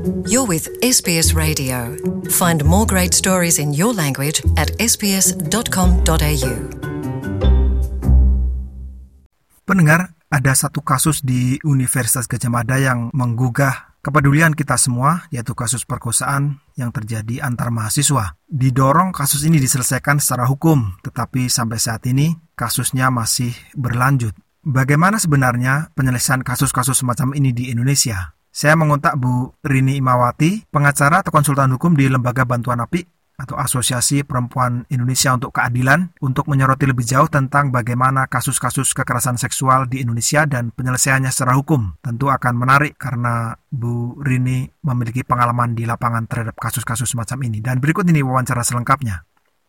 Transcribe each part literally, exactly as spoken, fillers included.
You're with S B S Radio. Find more great stories in your language at s b s dot com dot a u. Pendengar, ada satu kasus di Universitas Gadjah Mada yang menggugah kepedulian kita semua, yaitu kasus perkosaan yang terjadi antar mahasiswa. Didorong kasus ini diselesaikan secara hukum, tetapi sampai saat ini kasusnya masih berlanjut. Bagaimana sebenarnya penyelesaian kasus-kasus semacam ini di Indonesia? Saya mengontak Bu Rini Imawati, pengacara atau konsultan hukum di Lembaga Bantuan A P I atau Asosiasi Perempuan Indonesia untuk Keadilan, untuk menyoroti lebih jauh tentang bagaimana kasus-kasus kekerasan seksual di Indonesia dan penyelesaiannya secara hukum. Tentu akan menarik karena Bu Rini memiliki pengalaman di lapangan terhadap kasus-kasus semacam ini. Dan berikut ini wawancara selengkapnya.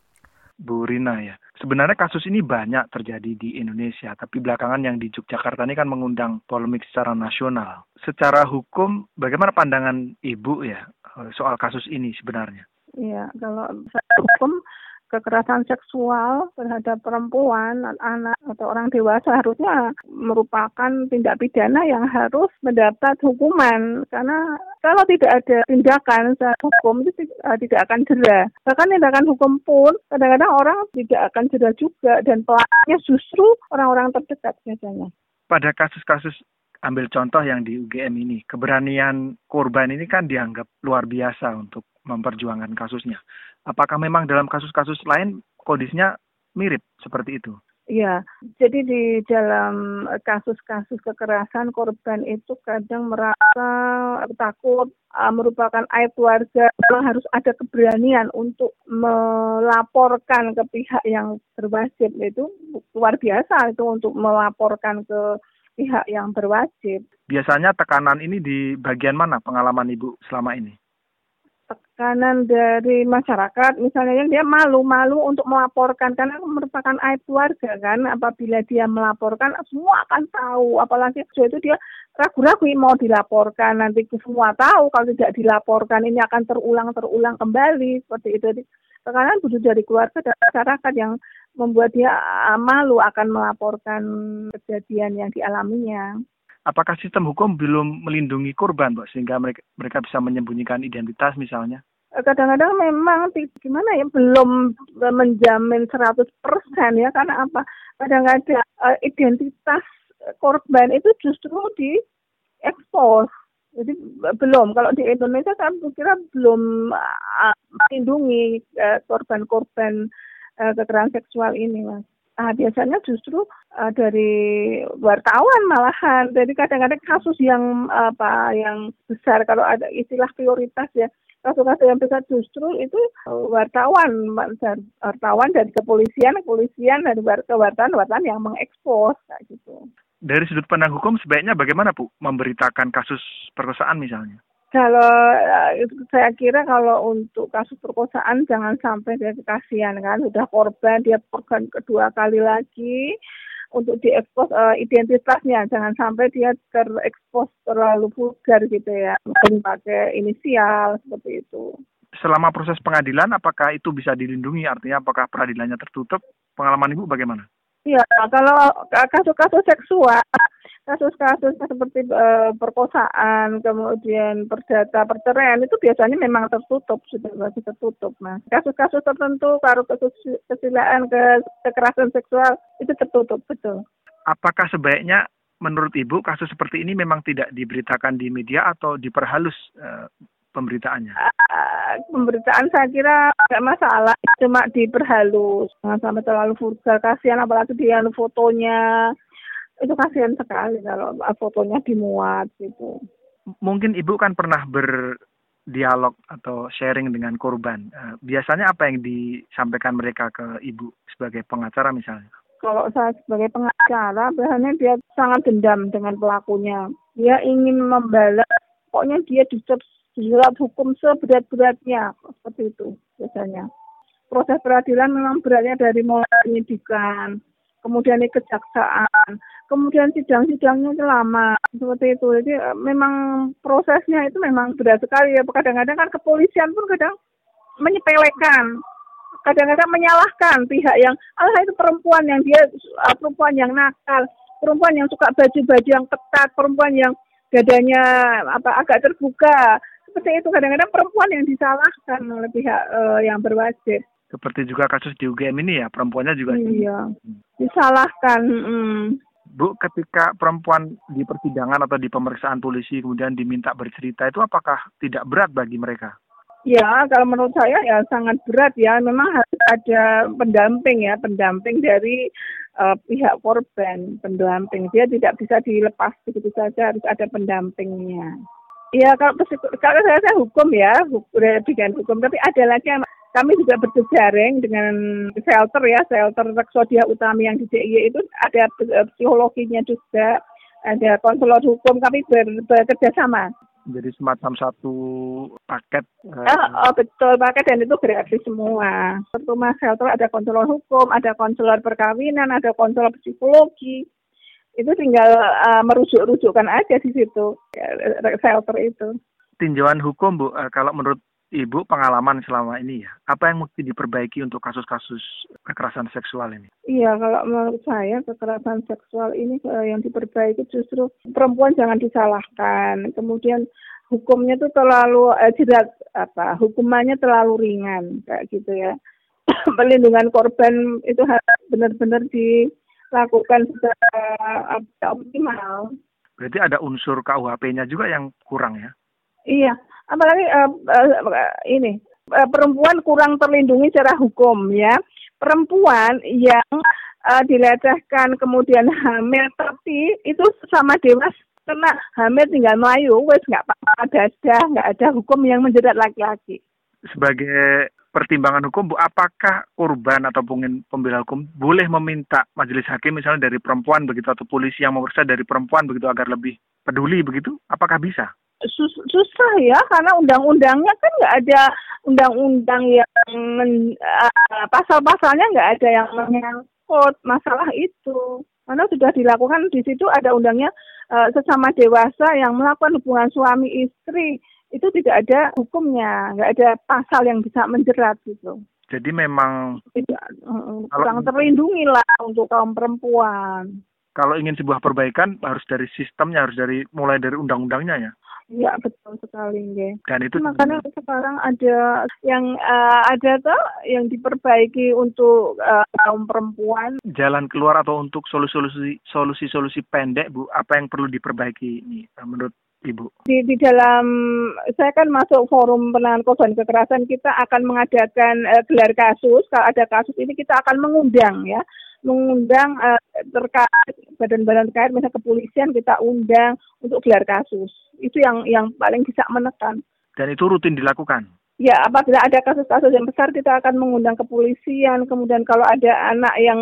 Bu Rina ya, sebenarnya kasus ini banyak terjadi di Indonesia, tapi belakangan yang di Yogyakarta ini kan mengundang polemik secara nasional. Secara hukum, bagaimana pandangan Ibu ya soal kasus ini sebenarnya? Iya, kalau secara hukum kekerasan seksual terhadap perempuan, anak atau orang dewasa harusnya merupakan tindak pidana yang harus mendapat hukuman, karena kalau tidak ada tindakan secara hukum itu tidak akan jera. Bahkan tindakan hukum pun kadang-kadang orang tidak akan jera juga, dan pelakunya justru orang-orang terdekat biasanya. Pada kasus-kasus, ambil contoh yang di U G M ini, keberanian korban ini kan dianggap luar biasa untuk memperjuangkan kasusnya. Apakah memang dalam kasus-kasus lain kondisinya mirip seperti itu? Iya, jadi di dalam kasus-kasus kekerasan korban itu kadang merasa takut, uh, merupakan aib keluarga, memang harus ada keberanian untuk melaporkan ke pihak yang berwajib. Itu luar biasa itu untuk melaporkan ke pihak yang berwajib. Biasanya tekanan ini di bagian mana pengalaman Ibu selama ini? Tekanan dari masyarakat, misalnya yang dia malu-malu untuk melaporkan karena merupakan aib keluarga kan. Apabila dia melaporkan, semua akan tahu. Apalagi itu dia ragu-ragu mau dilaporkan, nanti semua tahu. Kalau tidak dilaporkan ini akan terulang-terulang kembali seperti itu. Tekanan butuh dari keluarga dan masyarakat yang membuat dia malu akan melaporkan kejadian yang dialaminya. Apakah sistem hukum belum melindungi korban, Mbak, sehingga mereka, mereka bisa menyembunyikan identitas misalnya? Kadang-kadang memang gimana ya, belum menjamin seratus persen ya, karena apa? Kadang-kadang uh, identitas korban itu justru diekspos. Jadi belum, kalau di Indonesia saya kira belum uh, melindungi uh, korban-korban uh, kekerasan seksual ini, Mas. Nah, biasanya justru uh, dari wartawan malahan. Jadi kadang-kadang kasus yang apa yang besar, kalau ada istilah prioritas ya, kasus-kasus yang besar justru itu uh, wartawan, wartawan dari kepolisian, kepolisian dari wartawan, wartawan yang mengekspos kayak gitu. Dari sudut pandang hukum sebaiknya bagaimana, Bu, memberitakan kasus perkosaan misalnya? Kalau saya kira kalau untuk kasus perkosaan jangan sampai dia kasihan kan, sudah korban, dia korban kedua kali lagi untuk diekspos uh, identitasnya, jangan sampai dia terekspos terlalu vulgar gitu ya, mungkin pakai inisial seperti itu. Selama proses pengadilan apakah itu bisa dilindungi, artinya apakah peradilannya tertutup? Pengalaman Ibu bagaimana? Iya, kalau kasus-kasus seksual, kasus-kasus seperti uh, perkosaan, kemudian perdata, perceraian itu biasanya memang tertutup, sudah masih tertutup. Nah, kasus-kasus tertentu, kalau kesusilaan, ke kekerasan seksual itu tertutup, betul. Apakah sebaiknya menurut Ibu kasus seperti ini memang tidak diberitakan di media atau diperhalus uh, pemberitaannya? Uh, pemberitaan saya kira tidak masalah, cuma diperhalus, jangan sampai terlalu vulgar, kasihan apalagi dia fotonya. Itu kasihan sekali kalau fotonya dimuat gitu. Mungkin Ibu kan pernah berdialog atau sharing dengan korban. Biasanya apa yang disampaikan mereka ke Ibu sebagai pengacara misalnya? Kalau saya sebagai pengacara, biasanya dia sangat dendam dengan pelakunya. Dia ingin membalas, pokoknya dia dijerat hukum seberat-beratnya, seperti itu biasanya. Proses peradilan memang beratnya dari mulai penyidikan, kemudian ini kejaksaan, kemudian sidang-sidangnya itu lama, seperti itu. Jadi memang prosesnya itu memang berat sekali ya. Kadang-kadang kan kepolisian pun kadang menyepelekan, kadang-kadang menyalahkan pihak yang, alah itu perempuan yang dia, perempuan yang nakal, perempuan yang suka baju-baju yang ketat, perempuan yang dadanya apa agak terbuka. seperti itu. Kadang-kadang perempuan yang disalahkan oleh pihak uh, yang berwajib. Seperti juga kasus di U G M ini ya, perempuannya juga. Iya, disalahkan. Mm. Bu, ketika perempuan di persidangan atau di pemeriksaan polisi kemudian diminta bercerita, itu apakah tidak berat bagi mereka? Ya, kalau menurut saya ya sangat berat ya. Memang harus ada pendamping ya, pendamping dari uh, pihak korban, pendamping. Dia tidak bisa dilepas begitu saja, harus ada pendampingnya. Iya, kalau kalau saya, saya hukum ya, udah bikin hukum. Tapi ada lagi yang kami juga berjejaring dengan shelter ya, shelter Reksodia Utami yang di D I Y itu ada psikologinya juga, ada konselor hukum, kami ber, bekerja sama. Jadi semacam satu paket. Uh, oh betul, paket dan itu gratis semua. Rumah shelter ada konselor hukum, ada konselor perkawinan, ada konselor psikologi. Itu tinggal uh, merujuk-rujukkan aja di situ, ya, shelter itu. Tinjauan hukum, Bu, uh, kalau menurut Ibu pengalaman selama ini ya, apa yang mesti diperbaiki untuk kasus-kasus kekerasan seksual ini? Iya, kalau menurut saya kekerasan seksual ini uh, yang diperbaiki justru perempuan jangan disalahkan. Kemudian hukumnya itu terlalu uh, jerat apa? Hukumannya terlalu ringan kayak gitu ya. Perlindungan korban itu harus benar-benar dilakukan secara uh, optimal. Berarti ada unsur K U H P-nya juga yang kurang ya? Iya, apalagi uh, uh, ini uh, perempuan kurang terlindungi secara hukum ya. Perempuan yang uh, dilecehkan kemudian hamil tapi itu sama dewasa kena hamil tinggal melayu, wes nggak apa-apa, ada nggak ada hukum yang menjerat laki-laki. Sebagai pertimbangan hukum, Bu, apakah korban atau pembela hukum boleh meminta majelis hakim misalnya dari perempuan begitu atau polisi yang memeriksa dari perempuan begitu agar lebih peduli begitu? Apakah bisa? Sus- susah ya, karena undang-undangnya kan nggak ada undang-undang yang men, uh, pasal-pasalnya nggak ada yang menyangkut masalah itu. Karena sudah dilakukan di situ ada undangnya uh, sesama dewasa yang melakukan hubungan suami istri itu tidak ada hukumnya, nggak ada pasal yang bisa menjerat gitu. Jadi memang tidak uh, kurang terlindungi lah untuk kaum perempuan. Kalau ingin sebuah perbaikan harus dari sistemnya, harus dari mulai dari undang-undangnya ya. Ya betul sekali, nggih. Dan itu makanya sekarang ada yang uh, ada tuh yang diperbaiki untuk uh, kaum perempuan. Jalan keluar atau untuk solusi-solusi solusi-solusi pendek, Bu, apa yang perlu diperbaiki ini menurut Ibu? Di, di dalam saya kan masuk forum penanganan korban kekerasan, kita akan mengadakan uh, gelar kasus. Kalau ada kasus ini kita akan mengundang ya. mengundang uh, terkait badan-badan terkait misalnya kepolisian kita undang untuk gelar kasus. Itu yang yang paling bisa menekan. Dan itu rutin dilakukan? Ya, apabila ada kasus-kasus yang besar kita akan mengundang kepolisian, kemudian kalau ada anak yang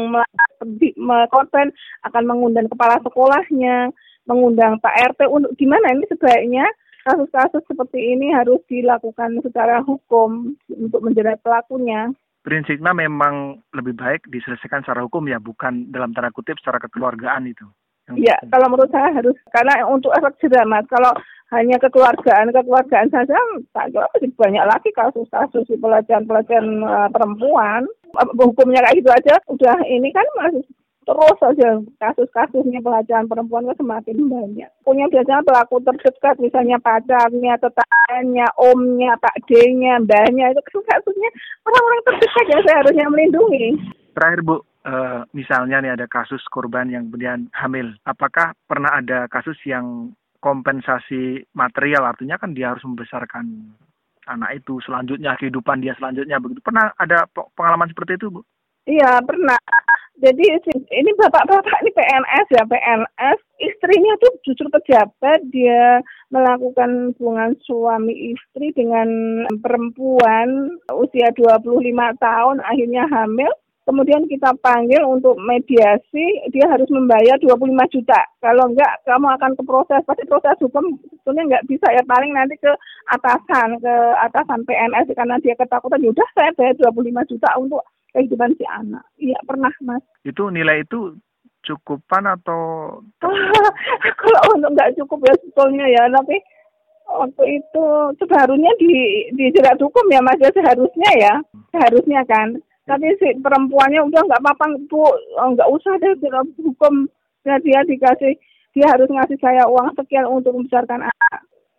korban akan mengundang kepala sekolahnya, mengundang Pak R T untuk gimana ini sebaiknya kasus-kasus seperti ini harus dilakukan secara hukum untuk menjerat pelakunya. Prinsipnya memang lebih baik diselesaikan secara hukum ya, bukan dalam tanda kutip secara kekeluargaan itu. Ya, kalau menurut saya harus, karena untuk efek jerah, Mas, kalau hanya kekeluargaan, kekeluargaan saja, tak masih banyak lagi kasus-kasus di pelecehan-pelecehan uh, perempuan. Hukumnya kayak gitu aja, udah ini kan masih terus saja kasus-kasusnya pelecehan perempuan kan semakin banyak. Punya biasanya pelaku terdekat, misalnya pacarnya, tetangganya, omnya, Pak D-nya, mbahnya, itu kasusnya orang-orang terdekat yang seharusnya melindungi. Terakhir, Bu, uh, misalnya nih ada kasus korban yang kemudian hamil. Apakah pernah ada kasus yang kompensasi material, artinya kan dia harus membesarkan anak itu selanjutnya, kehidupan dia selanjutnya begitu. Pernah ada pengalaman seperti itu, Bu? Iya, pernah. Jadi ini bapak-bapak ini P N S ya, P N S. Istrinya tuh justru pejabat, dia melakukan hubungan suami istri dengan perempuan usia dua puluh lima tahun, akhirnya hamil. Kemudian kita panggil untuk mediasi, dia harus membayar dua puluh lima juta. Kalau enggak, kamu akan ke proses. Pasti proses hukum sebetulnya enggak bisa ya, paling nanti ke atasan, ke atasan P N S karena dia ketakutan. Yaudah saya bayar dua puluh lima juta untuk kehidupan si anak. Iya, pernah, Mas. Itu nilai itu cukupan atau? Kalau untuk enggak cukup ya sebetulnya ya, tapi waktu itu seharusnya di dijerat hukum ya, Mas, ya seharusnya ya. Seharusnya kan. Tapi si perempuannya udah nggak apa-apa, Bu, nggak usah deh hukum. Nah, dia dikasih, dia harus ngasih saya uang sekian untuk membesarkan anak.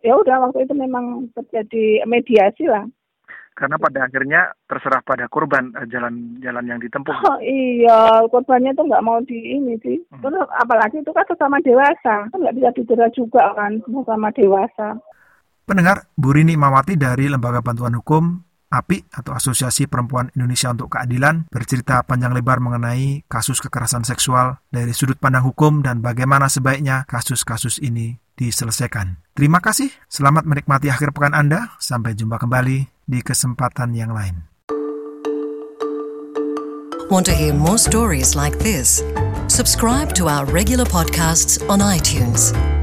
ya udah waktu itu memang terjadi mediasi lah. Karena pada akhirnya terserah pada korban jalan-jalan yang ditempuh. Oh iya, korbannya tuh nggak mau di ini sih. Hmm. Terus apalagi itu kan sesama dewasa, kan nggak bisa didera juga kan sesama dewasa. Pendengar, Bu Rini Mawati dari Lembaga Bantuan Hukum A P I atau Asosiasi Perempuan Indonesia untuk Keadilan bercerita panjang lebar mengenai kasus kekerasan seksual dari sudut pandang hukum dan bagaimana sebaiknya kasus-kasus ini diselesaikan. Terima kasih, selamat menikmati akhir pekan Anda. Sampai jumpa kembali di kesempatan yang lain. Want to hear more stories like this? Subscribe to our regular podcasts on iTunes.